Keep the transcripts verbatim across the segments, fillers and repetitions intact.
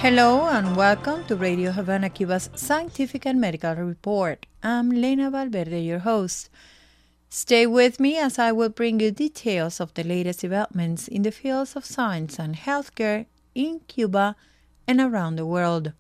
Hello and welcome to Radio Havana, Cuba's Scientific and Medical Report. I'm Lena Valverde, your host. Stay with me as I will bring you details of the latest developments in the fields of science and healthcare in Cuba and around the world.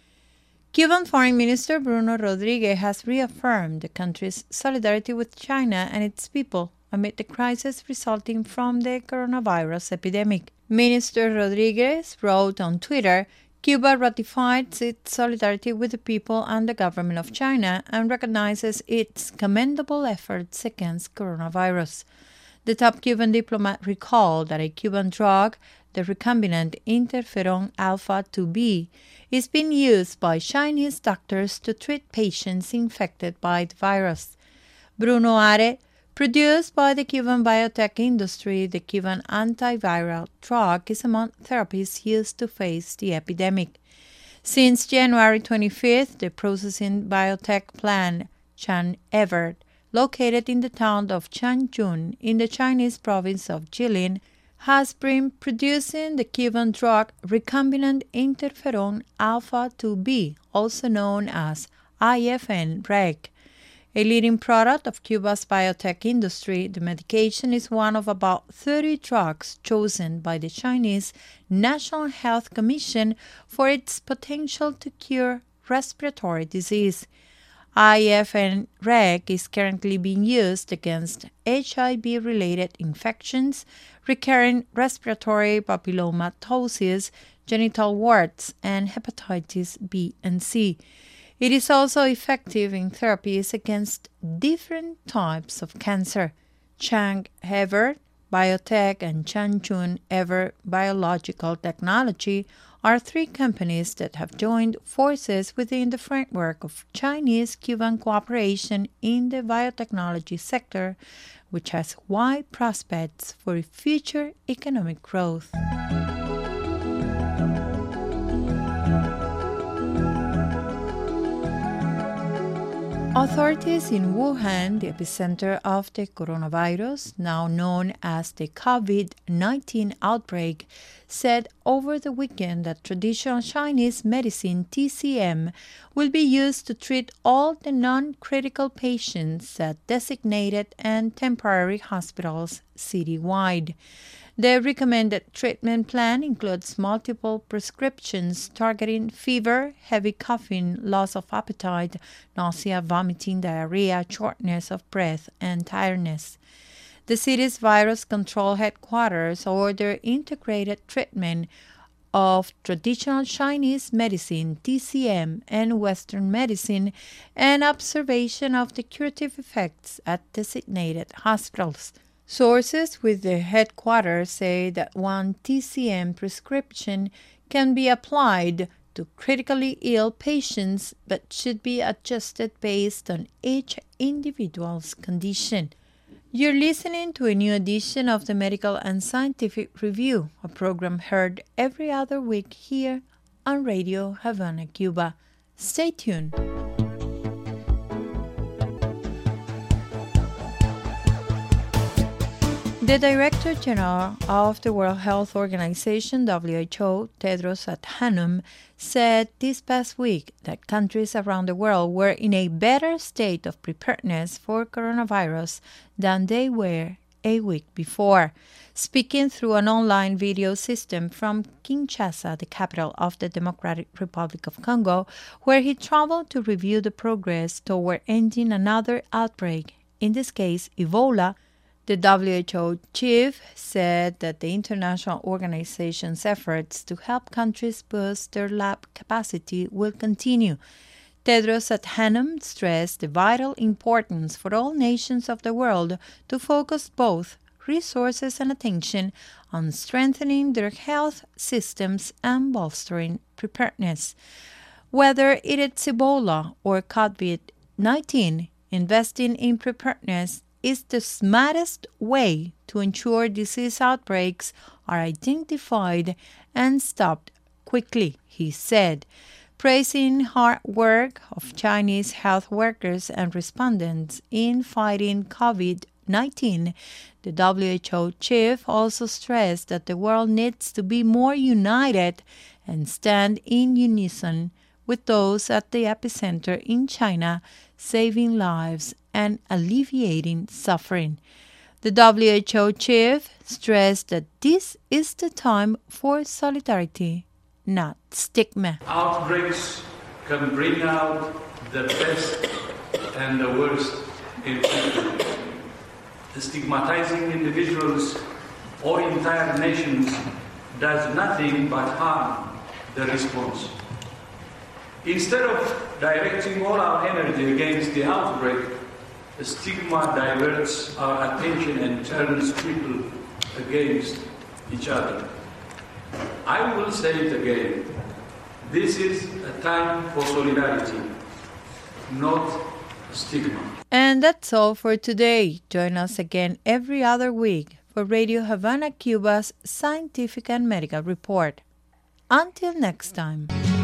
Cuban Foreign Minister Bruno Rodriguez has reaffirmed the country's solidarity with China and its people amid the crisis resulting from the coronavirus epidemic. Minister Rodriguez wrote on Twitter, Cuba ratifies its solidarity with the people and the government of China and recognizes its commendable efforts against coronavirus. The top Cuban diplomat recalled that a Cuban drug, the recombinant interferon alpha two B, is being used by Chinese doctors to treat patients infected by the virus. Bruno added, produced by the Cuban biotech industry, the Cuban antiviral drug is among therapies used to face the epidemic. Since January twenty-fifth, the processing biotech plant CanEver, located in the town of Changchun in the Chinese province of Jilin, has been producing the Cuban drug recombinant interferon alpha two B, also known as I F N-Reg. A leading product of Cuba's biotech industry, the medication is one of about thirty drugs chosen by the Chinese National Health Commission for its potential to cure respiratory disease. I F N-Reg is currently being used against H I V-related infections, recurrent respiratory papillomatosis, genital warts, and hepatitis B and C. It is also effective in therapies against different types of cancer. CanEver Biotech and Changchun Ever Biological Technology are three companies that have joined forces within the framework of Chinese-Cuban cooperation in the biotechnology sector, which has wide prospects for future economic growth. Authorities in Wuhan, the epicenter of the coronavirus, now known as the COVID nineteen outbreak, said over the weekend that traditional Chinese medicine T C M will be used to treat all the non-critical patients at designated and temporary hospitals citywide. The recommended treatment plan includes multiple prescriptions targeting fever, heavy coughing, loss of appetite, nausea, vomiting, diarrhea, shortness of breath, and tiredness. The city's virus control headquarters ordered integrated treatment of traditional Chinese medicine, T C M, and Western medicine, and observation of the curative effects at designated hospitals. Sources with the headquarters say that one T C M prescription can be applied to critically ill patients but should be adjusted based on each individual's condition. You're listening to a new edition of the Medical and Scientific Review, a program heard every other week here on Radio Havana, Cuba. Stay tuned. The Director General of the World Health Organization, W H O, Tedros Adhanom, said this past week that countries around the world were in a better state of preparedness for coronavirus than they were a week before. Speaking through an online video system from Kinshasa, the capital of the Democratic Republic of Congo, where he traveled to review the progress toward ending another outbreak, in this case Ebola, the W H O chief said that the international organization's efforts to help countries boost their lab capacity will continue. Tedros Adhanom stressed the vital importance for all nations of the world to focus both resources and attention on strengthening their health systems and bolstering preparedness. Whether it is Ebola or COVID nineteen, investing in preparedness is the smartest way to ensure disease outbreaks are identified and stopped quickly, he said, praising hard work of Chinese health workers and respondents in fighting COVID nineteen. The W H O chief also stressed that the world needs to be more united and stand in unison with those at the epicenter in China, saving lives and alleviating suffering. The W H O chief stressed that this is the time for solidarity, not stigma. Outbreaks can bring out the best and the worst in people. Stigmatizing individuals or entire nations does nothing but harm the response. Instead of directing all our energy against the outbreak, the stigma diverts our attention and turns people against each other. I will say it again. This is a time for solidarity, not stigma. And that's all for today. Join us again every other week for Radio Havana, Cuba's Scientific and Medical Report. Until next time.